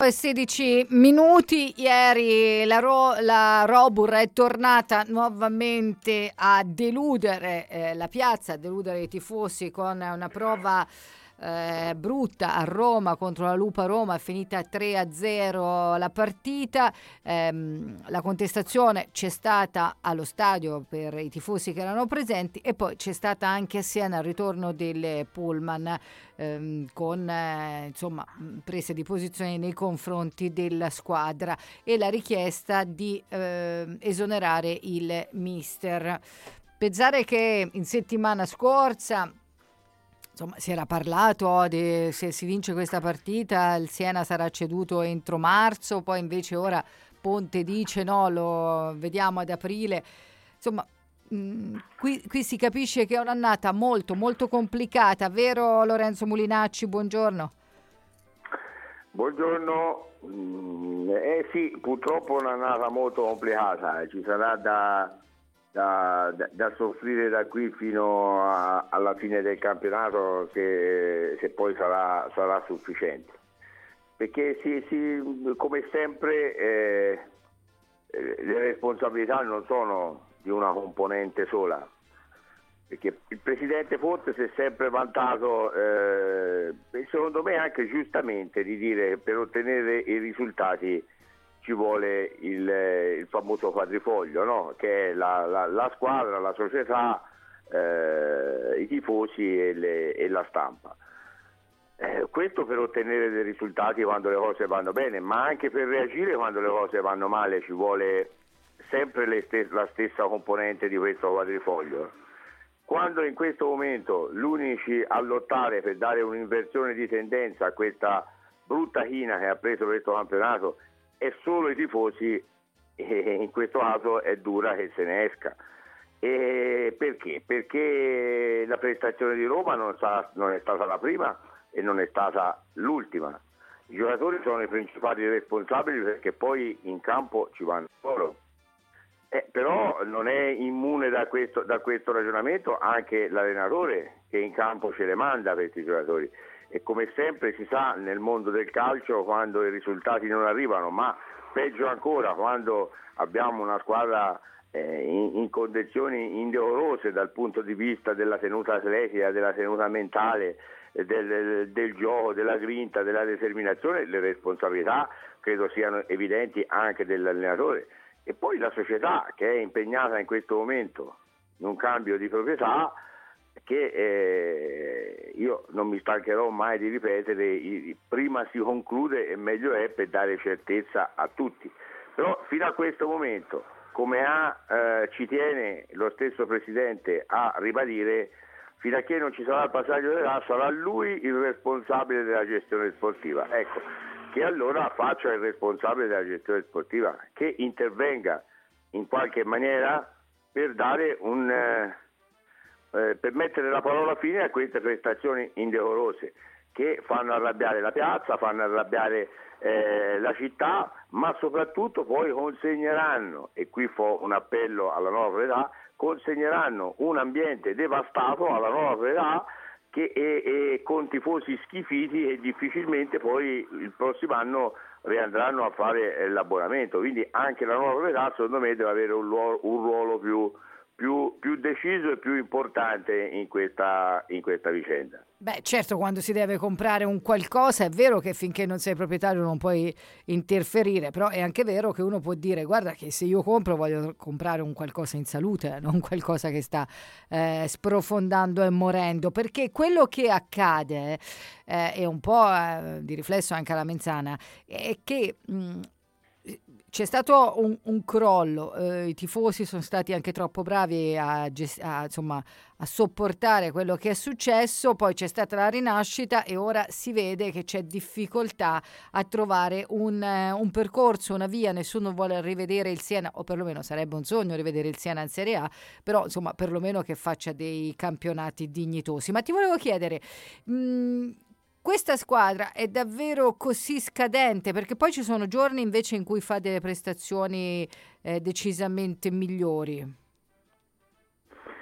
4:16. Ieri la Robur è tornata nuovamente a deludere la piazza, a deludere i tifosi con una prova brutta a Roma contro la Lupa Roma. È finita 3-0 la partita. La contestazione c'è stata allo stadio per i tifosi che erano presenti, e poi c'è stata anche a Siena il ritorno delle pullman con insomma prese di posizione nei confronti della squadra e la richiesta di esonerare il mister. Pensare che in settimana scorsa insomma si era parlato di se si vince questa partita il Siena sarà ceduto entro marzo, poi invece ora Ponte dice no, lo vediamo ad aprile. Insomma, qui si capisce che è un'annata molto molto complicata, vero Lorenzo Mulinacci? Buongiorno. Buongiorno. Sì, purtroppo è un'annata molto complicata, ci sarà da soffrire da qui fino alla fine del campionato, se poi sarà sufficiente, perché come sempre le responsabilità non sono di una componente sola, perché il presidente Forte si è sempre vantato, secondo me anche giustamente, di dire che per ottenere i risultati ci vuole il famoso quadrifoglio, no? Che è la squadra, la società, i tifosi e la stampa. Questo per ottenere dei risultati quando le cose vanno bene, ma anche per reagire quando le cose vanno male ci vuole sempre la stessa componente di questo quadrifoglio. Quando in questo momento l'unici a lottare per dare un'inversione di tendenza a questa brutta china che ha preso questo campionato è solo i tifosi, e in questo caso è dura che se ne esca. E perché? Perché la prestazione di Roma non è stata la prima e non è stata l'ultima. I giocatori sono i principali responsabili, perché poi in campo ci vanno loro. Però non è immune da questo ragionamento anche l'allenatore, che in campo ce le manda questi giocatori. E come sempre si sa nel mondo del calcio, quando i risultati non arrivano, ma peggio ancora quando abbiamo una squadra in condizioni indecorose dal punto di vista della tenuta atletica, della tenuta mentale, del gioco, della grinta, della determinazione, le responsabilità credo siano evidenti anche dell'allenatore. E poi la società, che è impegnata in questo momento in un cambio di proprietà, che io non mi stancherò mai di ripetere, prima si conclude e meglio è, per dare certezza a tutti. Però fino a questo momento, come ci tiene lo stesso Presidente a ribadire, fino a che non ci sarà il passaggio dell'A, sarà lui il responsabile della gestione sportiva. Ecco, che allora faccia il responsabile della gestione sportiva, che intervenga in qualche maniera per dare per mettere la parola fine a queste prestazioni indecorose che fanno arrabbiare la piazza, fanno arrabbiare la città, ma soprattutto poi consegneranno, e qui fa un appello alla nuova proprietà, consegneranno un ambiente devastato alla nuova proprietà che con tifosi schifiti, e difficilmente poi il prossimo anno riandranno a fare l'abbonamento. Quindi anche la nuova proprietà secondo me deve avere un ruolo più deciso e più importante in questa vicenda. Beh, certo, quando si deve comprare un qualcosa è vero che finché non sei proprietario non puoi interferire, però è anche vero che uno può dire: guarda che se io compro voglio comprare un qualcosa in salute, non qualcosa che sta sprofondando e morendo, perché quello che accade è un po' di riflesso anche alla Menzana, è che c'è stato un crollo, i tifosi sono stati anche troppo bravi a sopportare quello che è successo, poi c'è stata la rinascita e ora si vede che c'è difficoltà a trovare un percorso, una via. Nessuno vuole rivedere il Siena, o perlomeno sarebbe un sogno rivedere il Siena in Serie A, però insomma perlomeno che faccia dei campionati dignitosi. Ma ti volevo chiedere, questa squadra è davvero così scadente? Perché poi ci sono giorni invece in cui fa delle prestazioni decisamente migliori.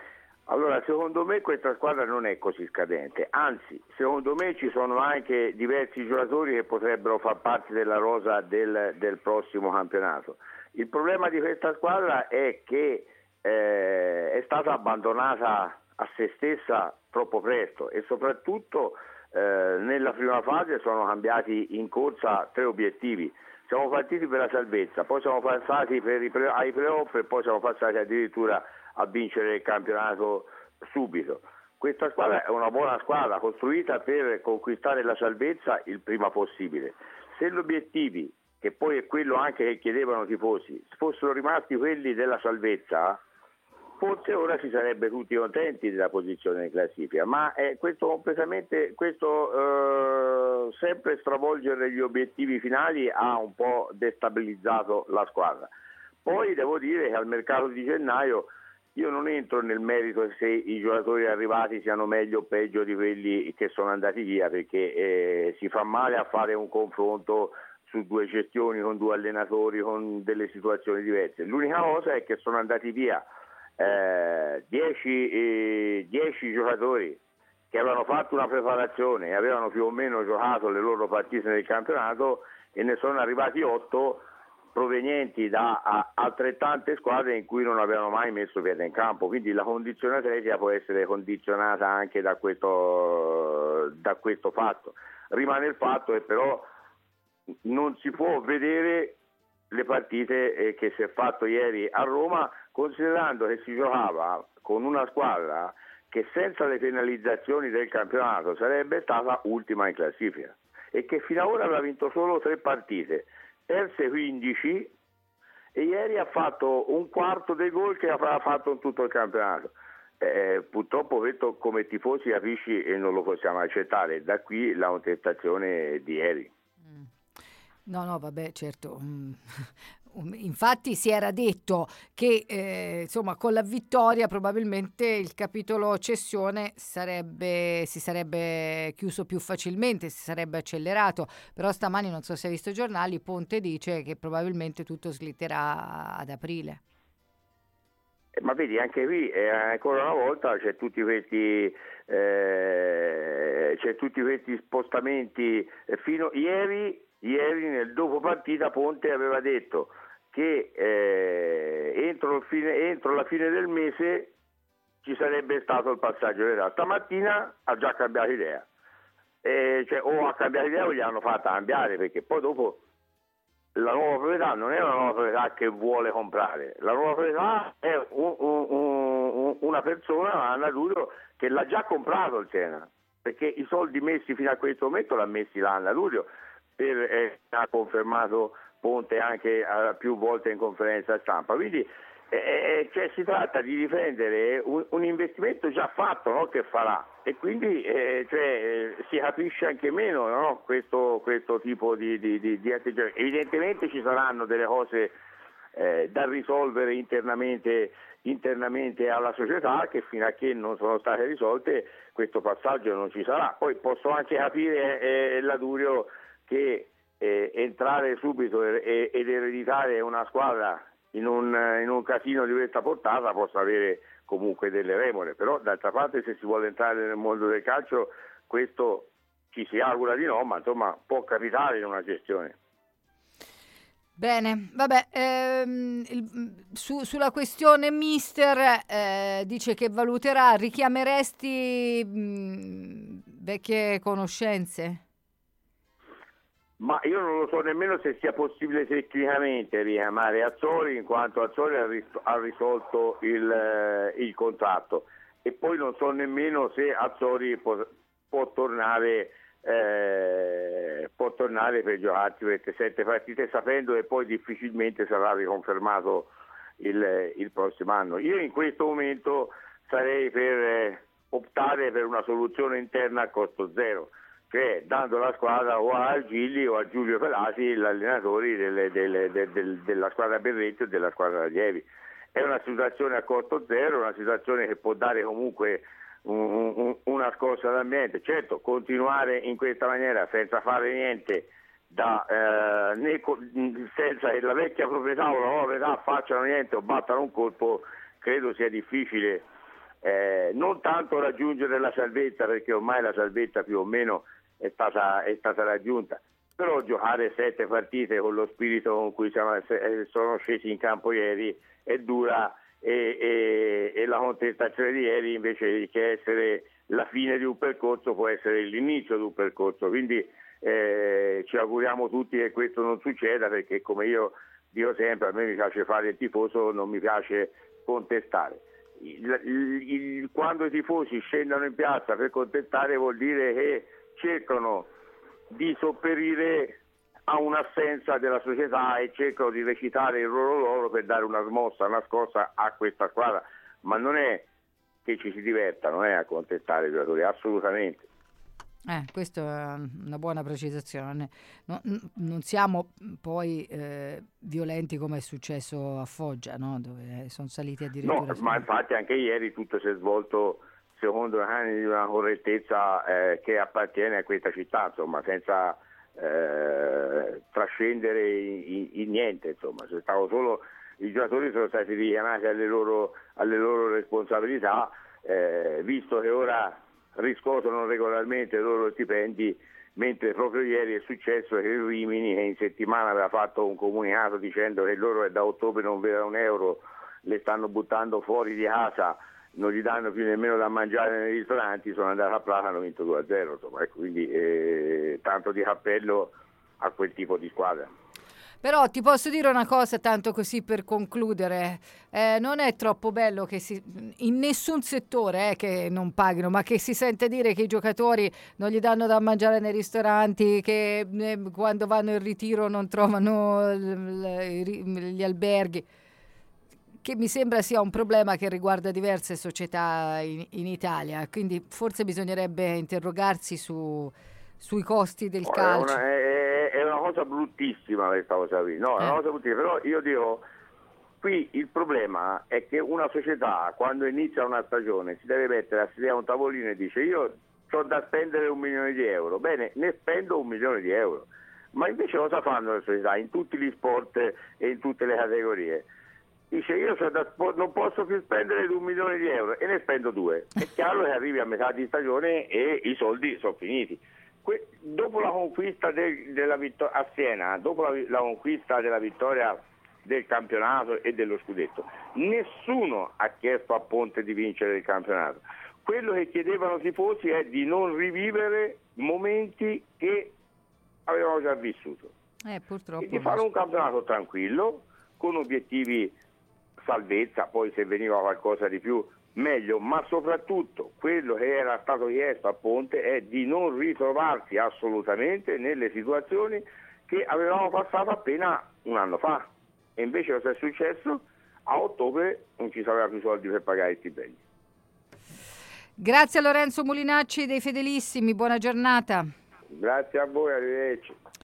Allora, secondo me questa squadra non è così scadente, anzi, secondo me ci sono anche diversi giocatori che potrebbero far parte della rosa del prossimo campionato. Il problema di questa squadra è che è stata abbandonata a se stessa troppo presto e soprattutto nella prima fase sono cambiati in corsa 3 obiettivi. Siamo partiti per la salvezza, poi siamo passati ai playoff e poi siamo passati addirittura a vincere il campionato subito. Questa squadra è una buona squadra costruita per conquistare la salvezza il prima possibile. Se gli obiettivi, che poi è quello anche che chiedevano i tifosi, fossero rimasti quelli della salvezza, forse ora si sarebbe tutti contenti della posizione in classifica, ma questo sempre stravolgere gli obiettivi finali ha un po' destabilizzato la squadra. Poi devo dire che al mercato di gennaio io non entro nel merito se i giocatori arrivati siano meglio o peggio di quelli che sono andati via, perché si fa male a fare un confronto su 2 gestioni, con 2 allenatori, con delle situazioni diverse. L'unica cosa è che sono andati via 10 giocatori che avevano fatto una preparazione e avevano più o meno giocato le loro partite nel campionato, e ne sono arrivati 8 provenienti da altrettante squadre in cui non avevano mai messo piede in campo, quindi la condizione atletica può essere condizionata anche da questo fatto. Rimane il fatto che però non si può vedere le partite che si è fatto ieri a Roma, considerando che si giocava con una squadra che senza le penalizzazioni del campionato sarebbe stata ultima in classifica e che fino ad ora aveva vinto solo 3 partite, perse 15 e ieri ha fatto un quarto dei gol che aveva fatto in tutto il campionato. Purtroppo questo come tifosi capisci e non lo possiamo accettare, da qui la contestazione di ieri. No, vabbè, certo. Infatti si era detto che insomma con la vittoria probabilmente il capitolo cessione si sarebbe chiuso più facilmente, si sarebbe accelerato, però stamani non so se hai visto i giornali, Ponte dice che probabilmente tutto slitterà ad aprile. Ma vedi, anche qui ancora una volta c'è tutti questi spostamenti. Fino ieri nel dopo partita Ponte aveva detto che entro la fine del mese ci sarebbe stato il passaggio dell'età. Stamattina ha già cambiato idea, o ha cambiato idea o gli hanno fatta cambiare, perché poi dopo la nuova proprietà non è una nuova proprietà che vuole comprare, la nuova proprietà è una persona, Anna Durio, che l'ha già comprato il Siena, perché i soldi messi fino a questo momento l'ha messi l'Anna Durio, ha confermato Ponte anche più volte in conferenza stampa, quindi si tratta di difendere un investimento già fatto, no? Che farà, e quindi si capisce anche meno, no? questo tipo di atteggiamento. Evidentemente ci saranno delle cose da risolvere internamente alla società, che fino a che non sono state risolte questo passaggio non ci sarà. Poi posso anche capire la Durio che entrare subito ed ereditare una squadra in un casino di questa portata possa avere comunque delle remore, però d'altra parte se si vuole entrare nel mondo del calcio questo ci si augura di no, ma insomma può capitare in una gestione. Bene, vabbè, sulla questione mister dice che valuterà, richiameresti vecchie conoscenze? Ma io non lo so nemmeno se sia possibile tecnicamente richiamare Azzori, in quanto Azzori ha risolto il contratto, e poi non so nemmeno se Azzori può tornare per giocarci queste 7 partite, sapendo che poi difficilmente sarà riconfermato il prossimo anno. Io in questo momento sarei per optare per una soluzione interna a costo zero, cioè dando la squadra o a Gilli o a Giulio Pelasi, gli allenatori della squadra Berretti o della squadra Allievi. È una situazione a costo zero, una situazione che può dare comunque una scossa all'ambiente. Certo, continuare in questa maniera senza fare niente, senza che la vecchia proprietà o la nuova proprietà facciano niente o battano un colpo, credo sia difficile non tanto raggiungere la salvezza, perché ormai la salvezza più o meno è stata raggiunta, però giocare 7 partite con lo spirito con cui sono scesi in campo ieri è dura, e la contestazione di ieri, invece che essere la fine di un percorso, può essere l'inizio di un percorso, quindi ci auguriamo tutti che questo non succeda, perché come io dico sempre, a me mi piace fare il tifoso, non mi piace contestare. Quando i tifosi scendono in piazza per contestare, vuol dire che cercano di sopperire a un'assenza della società e cercano di recitare il ruolo loro per dare una scossa a questa squadra, ma non è che ci si divertano a contestare i giocatori, assolutamente. Questa è una buona precisazione. Non siamo poi violenti come è successo a Foggia, no? Dove sono saliti addirittura. No, ma infatti anche ieri tutto si è svolto secondo i canoni di una correttezza che appartiene a questa città, insomma, senza trascendere in niente, insomma. C'è stato solo, i giocatori sono stati richiamati alle loro responsabilità, visto che ora riscuotono regolarmente i loro stipendi, mentre proprio ieri è successo che il Rimini, che in settimana aveva fatto un comunicato dicendo che loro da ottobre non vedevano un euro, le stanno buttando fuori di casa, non gli danno più nemmeno da mangiare nei ristoranti, sono andati a Prato e hanno vinto 2-0, insomma, quindi tanto di cappello a quel tipo di squadra. Però ti posso dire una cosa, tanto così per concludere, non è troppo bello che in nessun settore che non paghino, ma che si sente dire che i giocatori non gli danno da mangiare nei ristoranti, che quando vanno in ritiro non trovano gli alberghi, che mi sembra sia un problema che riguarda diverse società in Italia, quindi forse bisognerebbe interrogarsi sui costi del calcio. È una cosa bruttissima questa cosa qui, no, è una cosa bruttissima, però io dico, qui il problema è che una società quando inizia una stagione si deve mettere a sedere a un tavolino e dice: io ho da spendere 1 milione di euro, bene, ne spendo 1 milione di euro, ma invece cosa fanno le società in tutti gli sport e in tutte le categorie? Dice: io non posso più spendere di 1 milione di euro e ne spendo 2, è chiaro che arrivi a metà di stagione e i soldi sono finiti. Dopo la conquista della vittoria a Siena, dopo la conquista della vittoria del campionato e dello scudetto, nessuno ha chiesto a Ponte di vincere il campionato. Quello che chiedevano i tifosi è di non rivivere momenti che avevamo già vissuto, purtroppo, e di fare un campionato tranquillo, con obiettivi salvezza, poi se veniva qualcosa di più meglio, ma soprattutto quello che era stato chiesto a Ponte è di non ritrovarsi assolutamente nelle situazioni che avevamo passato appena un anno fa, e invece cosa è successo? A ottobre non ci saranno più soldi per pagare i stipendi. Grazie a Lorenzo Mulinacci dei Fedelissimi, buona giornata. Grazie a voi, arrivederci.